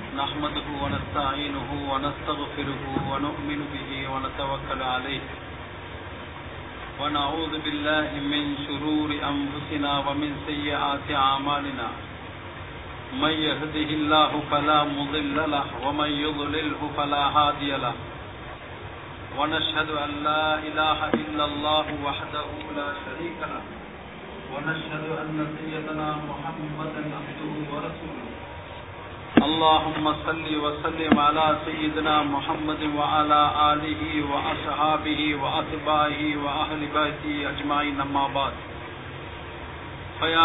نحمده ونستعينه ونستغفره ونؤمن به ونتوكل عليه ونعوذ بالله من شرور أنفسنا ومن سيئات أعمالنا من يهده الله فلا مضل له ومن يضلله فلا هادي له ونشهد أن لا إله إلا الله وحده لا شريك له ونشهد أن سيدنا محمدا عبده ورسوله اللهم صل وسلم على سيدنا محمد وعلى آله وأصحابه وأتباعه وأهل بيته أجمعين أما بعد فيا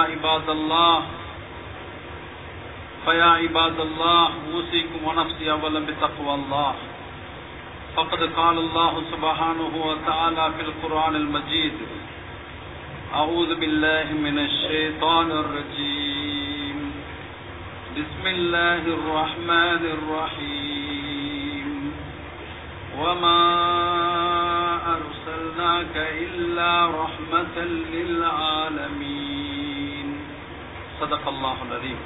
عباد الله أوصيكم ونفسي أولا بتقوى الله فقد قال الله سبحانه وتعالى في القرآن المجيد أعوذ بالله من الشيطان الرجيم بسم الله الرحمن الرحيم وما أرسلناك إلا رحمة للعالمين صدق الله العظيم.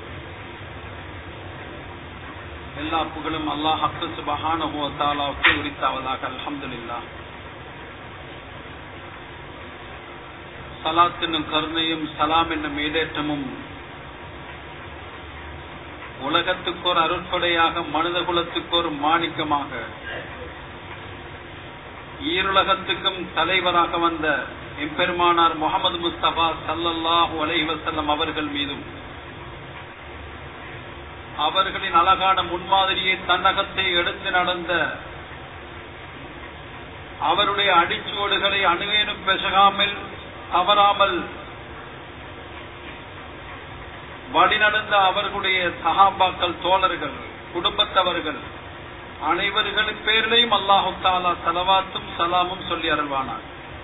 எல்லா புகழும் அல்லாஹ் சுப்ஹானஹு வ தஆலாவுக்கு உரித்தாவதாக. அல்ஹம்துலில்லாஹ். ஸலாத் என்னும் கருணையும் சலாம் என்னும் ஈடேற்றமும் உலகத்துக்கோர் அருட்கொடையாக மனித குலத்துக்கோர் மாணிக்கமாக ஈருலகத்துக்கும் தலைவராக வந்த எம்பெருமானார் முஹம்மது முஸ்தபா ஸல்லல்லாஹு அலைஹி வஸல்லம் அவர்கள் மீதும் அவர்களின் அழகான முன்மாதிரியை தன்னகத்தை எடுத்து நடந்த அவருடைய அடிச்சுவடுகளை அணுவேனும் பெசகாமல் தவறாமல் வழிநடந்த அவர்களுடைய சஹாபாக்கள், தோழர்கள், குடும்பத்தவர்கள் அனைவர்களின் பேரிலையும் அல்லாஹு தஆலா ஸலவாத்தும் சலாமும் சொல்லி அருள்வானார்.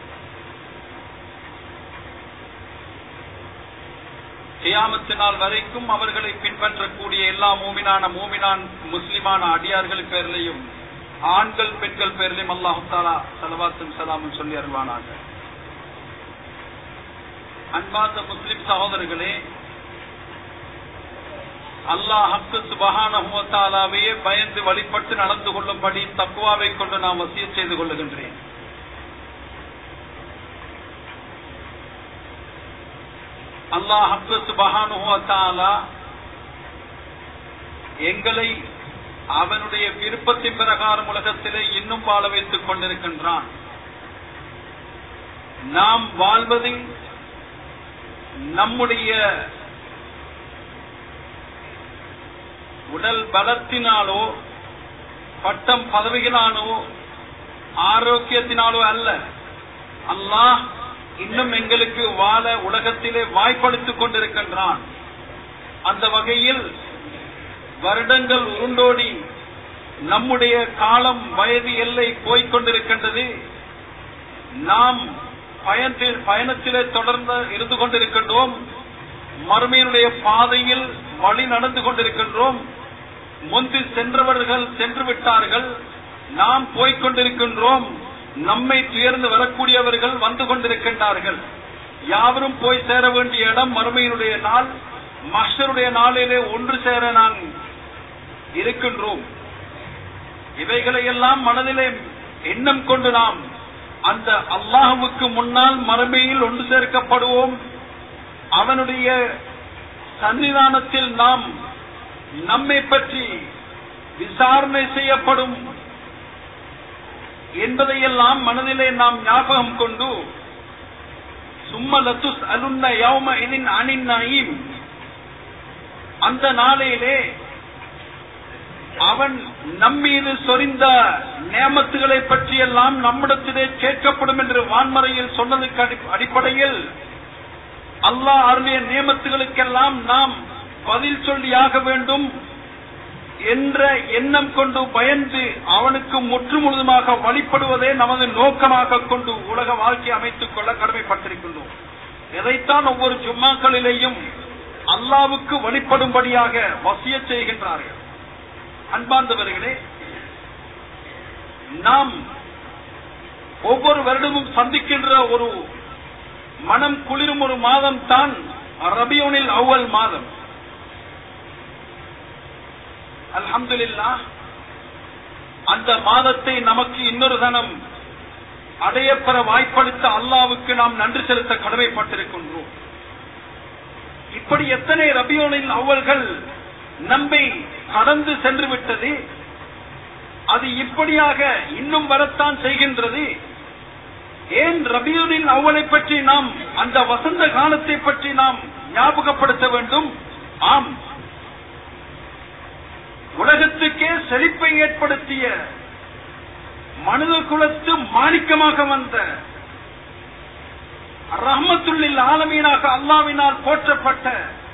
கியாமத்து நாள் வரைக்கும் அவர்களை பின்பற்றக்கூடிய எல்லா மூமினான் முஸ்லிமான அடியார்கள் பேரிலையும் ஆண்கள் பெண்கள் பேரிலையும் அல்லாஹு தஆலா ஸலவாத்தும் சலாமும் சொல்லி அருள்வானாக. அன்பார்ந்த முஸ்லிம் சகோதரர்களே, அல்லாஹ் சுப்ஹானஹு வ தஆலாவையே பயந்து வழிபட்டு நடந்து கொள்ளும்படி தக்வாவை கொண்டு நாம் வசியத் செய்து கொள்ளுகின்றேன். அல்லாஹ் சுப்ஹானஹு வ தஆலா எங்களை அவனுடைய விருப்பத்தின் பிரகாரம் உலகத்திலே இன்னும் வாழ வைத்துக் கொண்டிருக்கின்றான். நாம் வாழ்வது நம்முடைய உடல் பலத்தினாலோ பட்டம் பதவிகளானோ ஆரோக்கியத்தினாலோ அல்ல. அல்லாஹ் இன்னும் எங்களுக்கு வாழ உலகத்திலே வாய்ப்படுத்திக் கொண்டிருக்கின்றான். அந்த வகையில் வருடங்கள் உருண்டோடி நம்முடைய காலம் வயது எல்லை போய்கொண்டிருக்கின்றது. நாம் பயணத்திலே தொடர்ந்து இருந்து கொண்டிருக்கின்றோம். மறுமையினுடைய பாதையில் வழி நடந்து கொண்டிருக்கின்றோம். முந்தி சென்றவர்கள் சென்று விட்டார்கள், நாம் போய்கொண்டிருக்கின்றோம். நம்மை துயர்ந்து வரக்கூடியவர்கள் வந்து கொண்டிருக்கின்றார்கள். யாவரும் போய் சேர வேண்டிய இடம் மறுமையினுடைய நாள், மஹ்ஷருடைய நாளிலே ஒன்று சேர நாம் இருக்கின்றோம். இவைகளையெல்லாம் மனதிலே எண்ணம் கொண்டு நாம் அந்த அல்லாஹ்வுக்கு முன்னால் மறுமையில் ஒன்று சேர்க்கப்படுவோம். அவனுடைய சன்னிதானத்தில் நாம் நம்மை பற்றி விசாரணை செய்யப்படும் என்பதையெல்லாம் மனதிலே நாம் ஞாபகம் கொண்டு சும்ம லதுஸ்அலுன்ன யௌமஇதின் அனின் நஈம், அந்த நாளையிலே அவன் நம்மீது சொரிந்த நேமத்துகளை பற்றியெல்லாம் நம்மிடத்திலே கேட்கப்படும் என்று வான்மறையில் சொன்னதுக்கு அடிப்படையில் அல்லாஹ் அருளிய நியமத்துகளுக்கெல்லாம் நாம் பதில் சொல்லியாக வேண்டும் என்ற எண்ணம் கொண்டு பயந்து அவனுக்கு முற்று முழுதுமாக வழிபடுவதே நமது நோக்கமாக கொண்டு உலக வாழ்க்கையை அமைத்துக் கொள்ள கடமைப்பட்டிருக்கின்றோம். எதைத்தான் ஒவ்வொரு ஜும்மாக்களிலேயும் அல்லாஹ்வுக்கு வழிபடும்படியாக வசியத் செய்கின்றார்கள். அன்பார்ந்தவர்களே, நாம் ஒவ்வொரு வருடமும் சந்திக்கின்ற ஒரு மனம் குளிரும் ஒரு மாதம் தான் ரபியுனில் அவ்வல் மாதம். அல்ஹம்துலில்லாஹ், அந்த மாதத்தை நமக்கு இன்னொரு தனம் அடையப்பெற வாய்ப்பளித்த அல்லாஹ்வுக்கு நாம் நன்றி செலுத்த கடமைப்பட்டிருக்கின்றோம். இப்படி எத்தனை ரபியுல் அவ்வல்கள் நம்மை கடந்து சென்று விட்டது. அது இப்படியாக இன்னும் வரத்தான் செய்கின்றது. ஏன் ரபியுல் அவ்வலை பற்றி நாம், அந்த வசந்த காலத்தை பற்றி நாம் ஞாபகப்படுத்த வேண்டும்? ஆம், உலகத்துக்கே செழிப்பை ஏற்படுத்திய மனித குலத்து மாணிக்கமாக வந்த ரஹ்மத்துல் ஆலமீனாக அல்லாஹ்வினால் போற்றப்பட்ட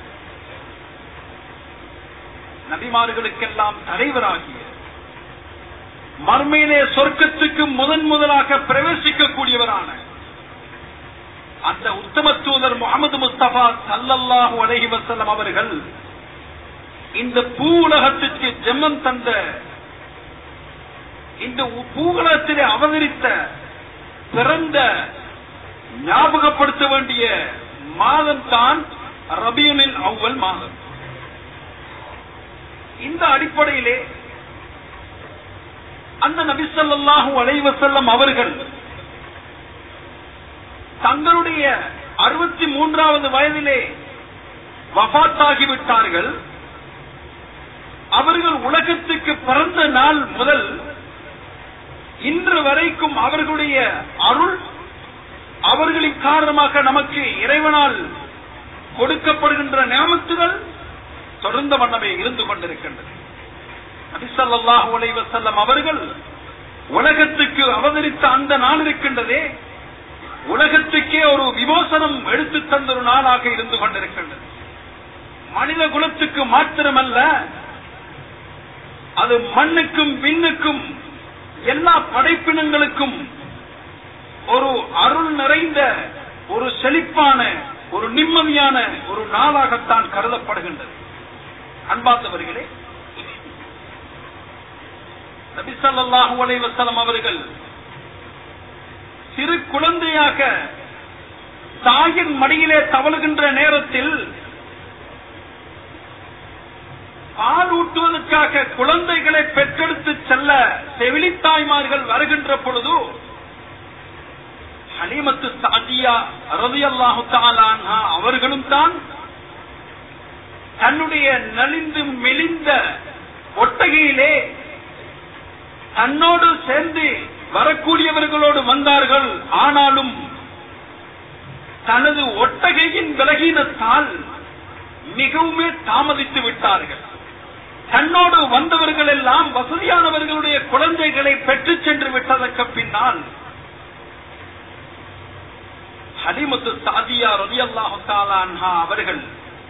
நபிமார்களுக்கெல்லாம் தலைவராகிய, மர்மையிலே சொர்க்கத்துக்கு முதலாக பிரவேசிக்கக்கூடியவரான அந்த உத்தம தூதர் முஹம்மது முஸ்தபா ஸல்லல்லாஹு அலைஹி வஸல்லம் அவர்கள் இந்த பூ உலகத்திற்கு ஜென்மம் தந்த, இந்த பூவுலகத்திலே அவதரித்த, பிறந்த, ஞாபகப்படுத்த வேண்டிய மாதம் தான் ரபியுல் அவ்வல் மாதம். இந்த அடிப்படையிலே அந்த நபி ஸல்லல்லாஹு அலைஹி வஸல்லம் அவர்கள் தங்களுடைய 63வது வயதிலே வஃபாத்தாகிவிட்டார்கள். அவர்கள் உலகத்துக்கு பிறந்த நாள் முதல் இன்று வரைக்கும் அவர்களுடைய அருள், அவர்களின் காரணமாக நமக்கு இறைவனால் கொடுக்கப்படுகின்ற நியமத்துகள் தொடர்ந்த வண்ணமே இருந்து கொண்டிருக்கின்றது. நபி ஸல்லல்லாஹு அலைஹி வஸல்லம் அவர்கள் உலகத்துக்கு அவதரித்த அந்த நாள் இருக்கின்றதே, உலகத்துக்கே ஒரு விமோசனம் எடுத்து தந்த ஒரு நாளாக இருந்து கொண்டிருக்கின்றது. மனித குலத்துக்கு மாத்திரமல்ல, அது மண்ணுக்கும் விண்ணுக்கும் எல்லா படைப்பினங்களுக்கும் ஒரு அருள் நிறைந்த, ஒரு செழிப்பான, ஒரு நிம்மதியான ஒரு நாளாகத்தான் கருதப்படுகின்றது. அன்பார்ந்தவர்களே, நபி ஸல்லல்லாஹு அலைஹி வஸல்லம் அவர்கள் சிறு குழந்தையாக தாயின் மடியிலே தவழுகின்ற நேரத்தில் பால் ஊட்டுவதற்காக குழந்தைகளை பெற்றெடுத்து செல்ல செவிலித்தாய்மார்கள் வருகின்ற பொழுது ஹலீமத்து ஸஅதியா ரலியல்லாஹு தஆலா அன்ஹா அவர்களும் தான் தன்னுடைய நலிந்து மெலிந்த ஒட்டகையிலே தன்னோடு சேர்ந்து வரக்கூடியவர்களோடு வந்தார்கள். ஆனாலும் தனது ஒட்டகையின் பலகீனத்தால் மிகவும் தாமதித்து விட்டார்கள். தன்னோடு வந்தவர்கள் எல்லாம் வசதியானவர்களுடைய குழந்தைகளை பெற்று சென்று விட்டதற்கு பின்னால் ஹலீமத்து ஸஅதியா ரலியல்லாஹு தஆலா அன்ஹா அவர்கள்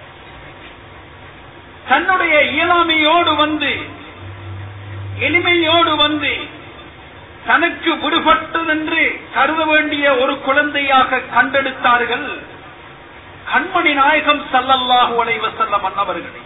தன்னுடைய இயலாமையோடு வந்து, எளிமையோடு வந்து, தனக்கு விடுபட்டதென்று கருத வேண்டிய ஒரு குழந்தையாக கண்டெடுத்தார்கள் கண்மணி நாயகம் ஸல்லல்லாஹு அலைஹி வஸல்லம் அன்னவர்களை.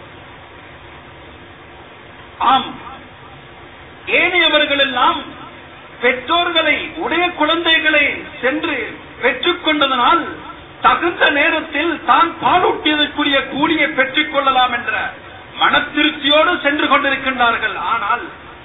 ஆம், ஏனையவர்கள் எல்லாம் பெற்றோர்களை, உடைய குழந்தைகளை சென்று பெற்றுக் கொண்டதனால் தகுந்த நேரத்தில் தான் பாலூட்டியதற்குரிய கூலியை பெற்றுக் கொள்ளலாம் என்ற மனத்திருப்தியோடு சென்று கொண்டிருக்கின்றார்கள். ஆனால்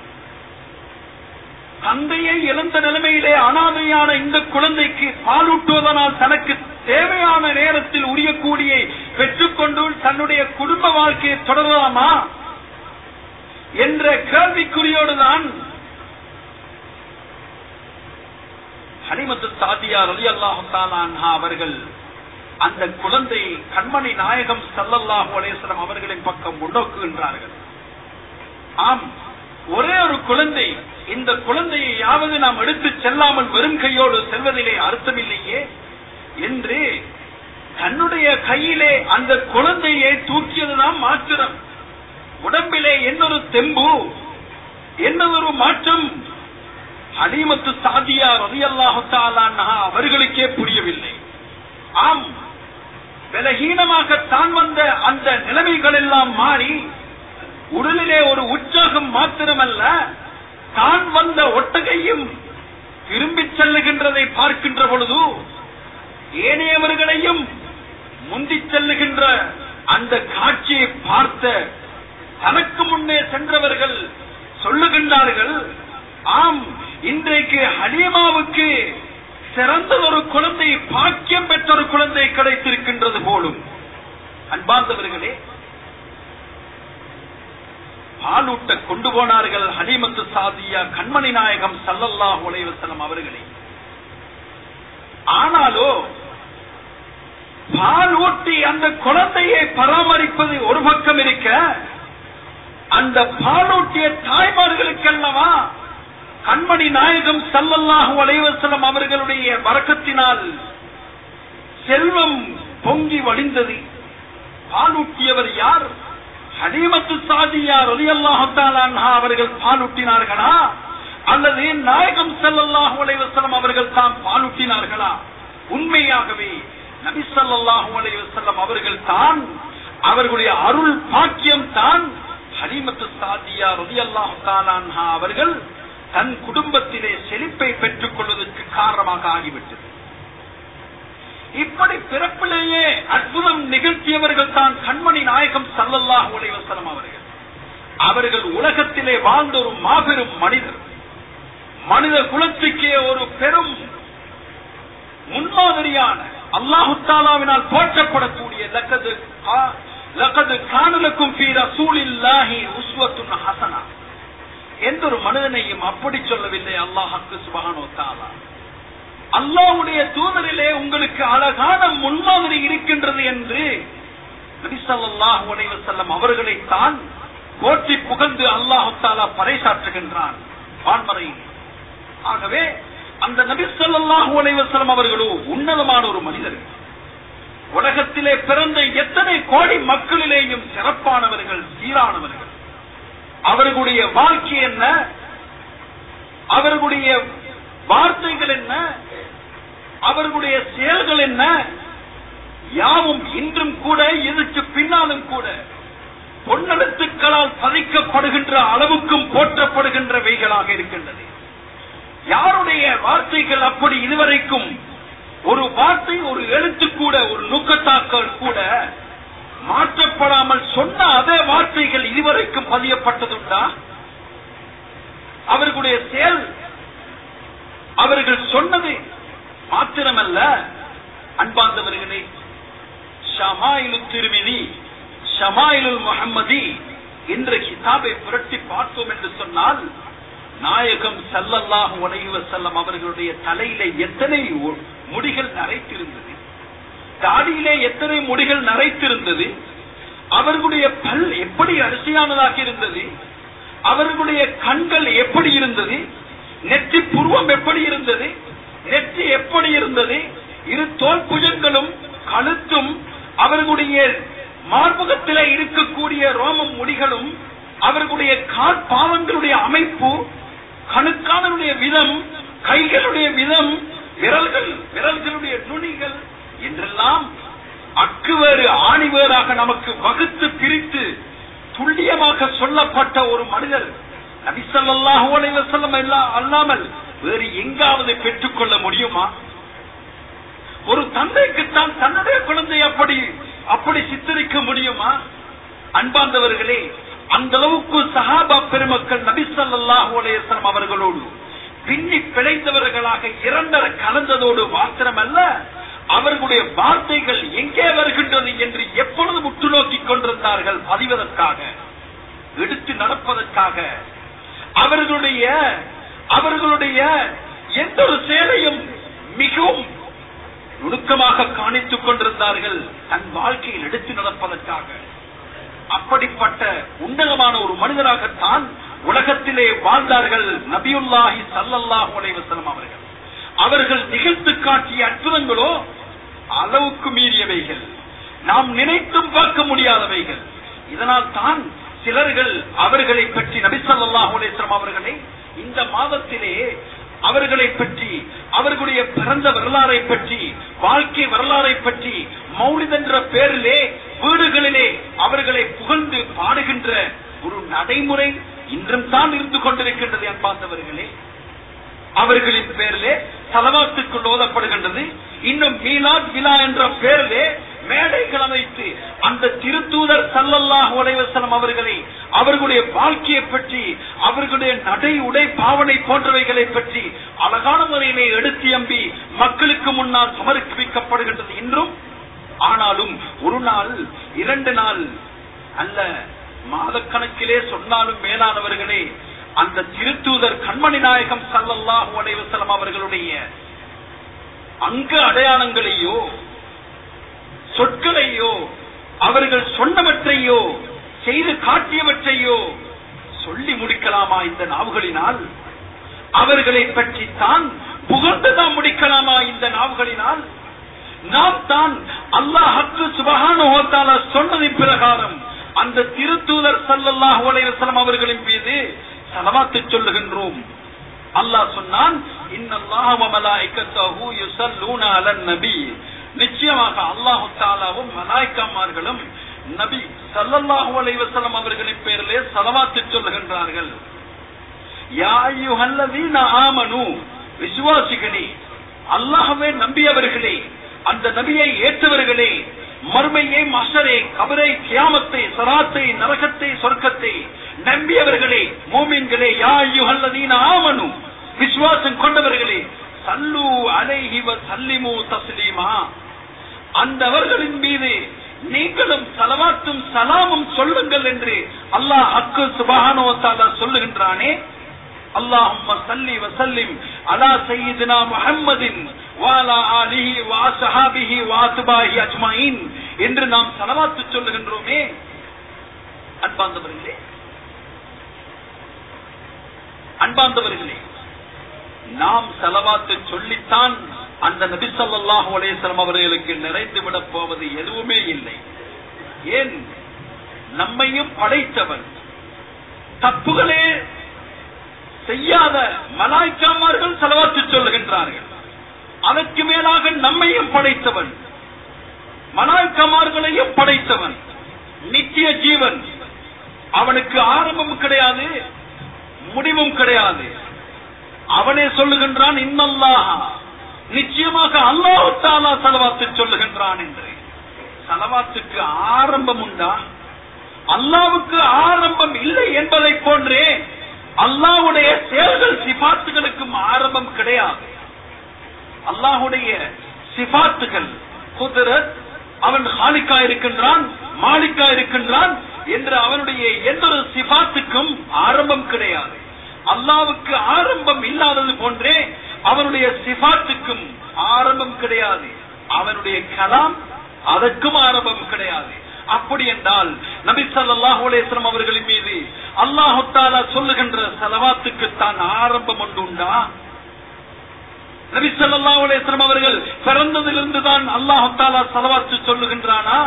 தந்தையை இழந்த நிலைமையிலே அனாதையான இந்த குழந்தைக்கு பாலூட்டுவதனால் தனக்கு தேவையான நேரத்தில் உரிய கூலியை பெற்றுக்கொண்டு தன்னுடைய குடும்ப வாழ்க்கையை தொடரலாமா என்ற கேள்விக்குறியோடுதான் ஹலீமத்து ஸஅதியா ரலியல்லாஹு தஆலா அன்ஹா அவர்கள் அந்த குழந்தை கண்மணி நாயகம் ஸல்லல்லாஹு அலைஹி வஸல்லம் அவர்களின் பக்கம் முன்னோக்குகின்றார்கள். ஆம், ஒரே ஒரு குழந்தை, இந்த குழந்தையை யாவது நாம் எடுத்து செல்லாமல் வெறும் கையோடு செல்வதிலே அர்த்தமில்லையே என்று தன்னுடைய கையிலே அந்த குழந்தையை தூக்கியதுதான் மாத்திரம். உடம்பிலே என்னொரு தெம்பு, என்னொரு மாற்றம் ஹலீமத்து ஸஅதியா ரலியல்லாஹு தஆலா அன்ஹா அவர்களுக்கே புரியவில்லை. ஆம், பலகீனமாக தான் வந்த அந்த நிலைமைகள் எல்லாம் மாறி உடலிலே ஒரு உற்சாகம் மாத்திரமல்ல, தான் வந்த ஒட்டகையும் திரும்பி செல்லுகின்றதை பார்க்கின்ற பொழுது ஏனையவர்களையும் முந்திச் செல்லுகின்ற அந்த காட்சியை பார்த்த தனக்கு முன்னே சென்றவர்கள் சொல்லுகின்றார்கள், ஆம், இன்றைக்கு ஹலீமாவுக்கு சிறந்ததொரு குழந்தை, பாக்கியம் பெற்ற ஒரு குழந்தை கிடைத்திருக்கின்றது போலும். அன்பார்ந்தவர்களே, பாலூட்ட கொண்டு போனார்கள் ஹலீமத்து சாதியா கண்மணி நாயகம் ஸல்லல்லாஹு அலைஹி வஸல்லம் அவர்களை. ஆனாலோ பாலூட்டி அந்த குழந்தையை பராமரிப்பது ஒரு பக்கம் இருக்க, அந்த பாலூட்டிய தாய்மார்களுக்கல்லவா கண்மணி நாயகம் ஸல்லல்லாஹு அலைஹி வஸல்லம் அவர்களுடைய பரக்கத்தினால் செல்வம் பொங்கி வழிந்தது. பாலூட்டியவர் யார்? ஹலீமத்து சாதியா ரலியல்லாஹு தஆலா அன்ஹா அவர்கள் பாலூட்டினார்களா, அல்லது நாயகம் ஸல்லல்லாஹு அலைஹி வஸல்லம் அவர்கள் தான் பாலூட்டினார்களா? உண்மையாகவே நபி ஸல்லல்லாஹு அலைஹி வஸல்லம் அவர்கள் தான், அவர்களுடைய அருள் பாக்கியம் தான் ஹலீமத்து சாதியா ரலியல்லாஹு தஆலா அன்ஹா அவர்கள் தன் குடும்பத்திலே செழிப்பை பெற்றுக் கொள்வதற்கு காரணமாக ஆகிவிட்டது. இப்படி பிறப்பிலேயே அற்புதம் நிகழ்த்தியவர்கள் தான் கண்மணி நாயகம் ஸல்லல்லாஹு அலைஹி வஸல்லம் அவர்கள். அவர்கள் உலகத்திலே வாழ்ந்த ஒரு மாபெரும் மனிதர், மனித குலத்துக்கே ஒரு பெரும் முன்மாதிரியான, அல்லாஹு தஆலாவினால் போற்றப்படக்கூடிய லகது கான லக்கும் ஃபீ ரசூலில்லாஹி உஸ்வத்துன் ஹஸனா எந்த ஒரு மனிதனையும் அப்படி சொல்லவில்லை அல்லாஹ் சுப்ஹானஹு வ தஆலா. அல்லாஹ்வுடைய தூதரிலே உங்களுக்கு அழகான முன்மாதிரி இருக்கின்றது என்று நபி ஸல்லல்லாஹு அலைஹி வஸல்லம் அவர்களை தான் போற்றி புகழ்ந்து அல்லாஹ் தஆலா பறைசாற்றுகின்றான் வான்மறையில். ஆகவே அந்த நபி ஸல்லல்லாஹு அலைஹி வஸல்லம் அவர்களோ உன்னதமான ஒரு மனிதர். உலகத்திலே பிறந்த எத்தனை கோடி மக்களிலேயும் சிறப்பானவர்கள், சீரானவர்கள். அவர்களுடைய வாழ்க்கை என்ன, அவர்களுடைய வார்த்தைகள் என்ன, அவர்களுடைய செயல்கள் என்ன, யாவும் இன்றும் கூட, இதற்கு பின்னாலும் கூட பொன்னெழுத்துக்களால் பதிக்கப்படுகின்ற அளவுக்கும் போற்றப்படுகின்றவைகளாக இருக்கின்றது. யாருடைய வார்த்தைகள் அப்படி இதுவரைக்கும் ஒரு வார்த்தை, ஒரு எழுத்து கூட, ஒரு நுக்கத்தாக்கள் கூட மாற்றப்படாமல் சொன்ன அதே வார்த்தைகள் இதுவரைக்கும் பதியப்பட்டதுண்டா? அவர்களுடைய செயல், அவர்கள் சொன்னது மாத்திரமல்ல, அன்பார்ந்தவர்களே, ஷமாயிலுத் திர்மிதி, ஷமாயிலுல் முஹம்மதி என்ற கிதாபை புரட்டி பார்த்தோம் என்று சொன்னால், நாயகம் ஸல்லல்லாஹு அலைஹி வஸல்லம் அவர்களுடைய தலையிலே எத்தனை முடிகள் நரைத்திருந்தது, தாடியிலே எத்தனை முடிகள் நரைத்திருந்தது, அவர்களுடைய பல் எப்படி அரிசியானதாக இருந்தது, அவர்களுடைய கண்கள் எப்படி இருந்தது, நெற்றி புருவம் எப்படி இருந்தது, நெற்றி எப்படி இருந்தது, இரு தோல் புஜங்களும் கழுத்தும் அவர்களுடைய மார்பகத்திலே இருக்கக்கூடிய ரோமம் முடிகளும் அவர்களுடைய கால் பாவங்களுடைய அமைப்பு, கணுக்கானுடைய விதம், கைகளுடைய விதம், விரல்களுடைய நுனிகள் என்றெல்லாம் அக்குவேறு ஆணிவேறாக நமக்கு வகுத்து பிரித்து துல்லியமாக சொல்லப்பட்ட ஒரு மனிதர் நபி ஸல்லல்லாஹு அலைஹி வஸல்லம் அல்லாமல் வேறு எங்காவது பெற்றுக் கொள்ள முடியுமா? ஒரு தந்தைக்குத்தான் தன்னுடைய குழந்தை அப்படி சித்தரிக்க முடியுமா? அன்பார்ந்தவர்களே, அந்த அளவுக்கு சஹாபா பெருமக்கள் நபி ஸல்லல்லாஹு அலைஹி வஸல்லம் அவர்களோடு பின்னி பிழைத்தவர்களாக இரண்டர கலந்ததோடு மாத்திரமல்ல, அவர்களுடைய வார்த்தைகள் எங்கே வருகின்றது என்று எப்பொழுதும் உற்று நோக்கிக் கொண்டிருந்தார்கள். பதிவதற்காக, எடுத்து நடப்பதற்காக, அவர்களுடைய எந்த ஒரு செயலையும் மிகவும் நுணுக்கமாக காணித்துக் கொண்டிருந்தார்கள், தன் வாழ்க்கையில் எடுத்து நடப்பதற்காக. அப்படிப்பட்ட உன்னதமான ஒரு மனிதராகத்தான் உலகத்திலே வாழ்ந்தார்கள் நபியுல்லாஹி ஸல்லல்லாஹு அலைஹி வஸல்லம் அவர்கள். அவர்கள் நிகழ்த்து காட்டிய அற்புதங்களோ அளவுக்கு மீறியவைகள், நாம் நினைத்தும் பார்க்க முடியாதவைகள். இதனால் தான் சிலர்கள் அவர்களை பற்றி, நபி ஸல்லல்லாஹு அலைஹி வஸல்லம் அவர்களை இந்த மாதத்திலே அவர்களை பற்றி, அவர்களுடைய பிறந்த வரலாறை பற்றி, வாழ்க்கை வரலாறை பற்றி மௌலித் என்ற பேரிலே வீடுகளிலே அவர்களை புகழ்ந்து பாடுகின்ற ஒரு நடைமுறை இன்றும் தான் இருந்து கொண்டிருக்கின்றது. அன்பார்ந்தவர்களே, அவர்களின் பேரிலே ஸலவாத்துக்குள் ஓதப்படுகின்றது. இன்னும் மீலாத் விழா என்ற பேரிலே மேடைகள் அமைத்து அந்த திருத்தூதர் ஸல்லல்லாஹு அலைஹி வஸல்லம் அவர்களை, அவர்களுடைய வாழ்க்கையை பற்றி, அவர்களுடைய நடை உடை பாவனை போன்றவைகளை பற்றி அழகான முறையிலே எடுத்து எம்பி மக்களுக்கு முன்னால் சமர்ப்பிக்கப்படுகின்றது இன்றும். ஆனாலும் ஒரு நாள் 2 நாள் அல்ல, மாதக்கணக்கிலே சொன்னாலும் மேலானவர்களே, அந்த திருத்தூதர் கண்மணி நாயகம் ஸல்லல்லாஹு அலைஹி வஸல்லம் அவர்களுடைய அங்க அடையாளங்களையோ சொற்களையோ அவர்கள் சொன்னவற்றையோ செய்து காட்டியவற்றையோ சொல்லி முடிக்கலாமா இந்த நாவுகளினால்? அவர்களை பற்றி தான் புகழ்ந்துதான் முடிக்கலாமா இந்த நாவுகளினால்? நாம் தான் அல்லாஹ் சுப்ஹானஹு வ தஆலா சொன்னதின் பிரகாரம் அந்த திருத்தூதர் ஸல்லல்லாஹு அலைஹி வஸல்லம் அவர்களின் மீது ஸலவாத்து சொல்லுகின்றோம். அல்லாஹ் சொன்னான், இன்னல்லாஹ வ மலாயிகத்தஹு யுஸல்லூன அலன் நபி, நிச்சயமாக அல்லாஹ் தஆலாவும் மலாயிகமார்களும் நபி ஸல்லல்லாஹு அலைஹி வஸல்லம் அவர்களின் பேரிலே ஸலவாத்து சொல்லுகின்றார்கள். யா அய்யுஹல்லதீன ஆமனு, விசுவாசிகளே, அல்லாஹ்வை நம்பியவர்களே, அந்த நபியை ஏற்றவர்களே, மறுமையை, மஹ்ஷரை, கபரை, கியாமத்தை, ஸராத்தை, நரகத்தை, சொர்க்கத்தை நம்பியவர்களே, மூமின்களே, யா அய்யுஹல்லதீன ஆமனு, விசுவாசம் கொண்டவர்களே, சல்லு அலைஹி வ சல்லிமு தஸ்லீமா, அந்தவர்களின் மீது நீங்களும் ஸலவாத்தும் ஸலாமும் சொல்லுங்கள் என்று அல்லாஹ் சுப்ஹானஹு வ தஆலா சொல்லுகின்றானே. அல்லாஹும்ம ஸல்லி வ ஸல்லிம் அலா சய்யிதினா முஹம்மதின் வ அலா ஆலிஹி வ அஸ்ஹாபிஹி வ அத்பாஹி அஜ்மஈன் என்று நாம் ஸலவாத்து சொல்லுகின்றோமே. அன்பார்ந்தவர்களே, நாம் ஸலவாத்து சொல்லித்தான் அந்த நபி ஸல்லல்லாஹு அலைஹி வஸல்லம் அவர்களுக்கு நிறைந்து விட போவது எதுவுமே இல்லை. ஏன்? நம்மையும் படைத்தவன், தப்புகளே செய்யாத மலாயிக்காமார்கள் ஸலவாத்து சொல்லுகின்றார்கள். அதற்கு மேலாக நம்மையும் படைத்தவன், மலாயிக்காமார்களையும் படைத்தவன், நித்திய ஜீவன், அவனுக்கு ஆரம்பமும் கிடையாது, முடிவும் கிடையாது. அவனே சொல்லுகின்றான், இன்னல்லாஹ, நிச்சயமாக அல்லாஹ் தஆலா ஸலவாத்து சொல்லுகின்றான் என்று. ஸலவாத்துக்கு ஆரம்பம் உண்டா? அல்லாஹ்வுக்கு ஆரம்பம் இல்லை என்பதை போன்றே அல்லாஹ்வுடைய செயல்கள் சிபாத்துகளுக்கும் ஆரம்பம் கிடையாது. அல்லாஹ்வுடைய சிபாத்துகள், குத்ரத், அவன் ஹாலிகா இருக்கின்றான், மாலிகா இருக்கின்றான் என்று அவனுடைய எந்த ஒரு சிபாத்துக்கும் ஆரம்பம் கிடையாது. அல்லாஹ்வுக்கு ஆரம்பம் இல்லாதது போன்றே அவனுடைய சிபாத்துக்கும் ஆரம்பம் கிடையாது. அவனுடைய கலாம், அதற்கும் ஆரம்பம் கிடையாது. அப்படி என்றால் நபி ஸல்லல்லாஹு அலைஹி வஸல்லம் அவர்களின் மீது அல்லாஹ் தஆலா சொல்லுகின்ற ஸலவாத்துக்கு தான் ஆரம்பம் உண்டா? நபி ஸல்லல்லாஹு அலைஹி வஸல்லம் அவர்கள் பிறந்ததிலிருந்து தான் அல்லாஹ் தஆலா ஸலவாத்து சொல்லுகின்றானா?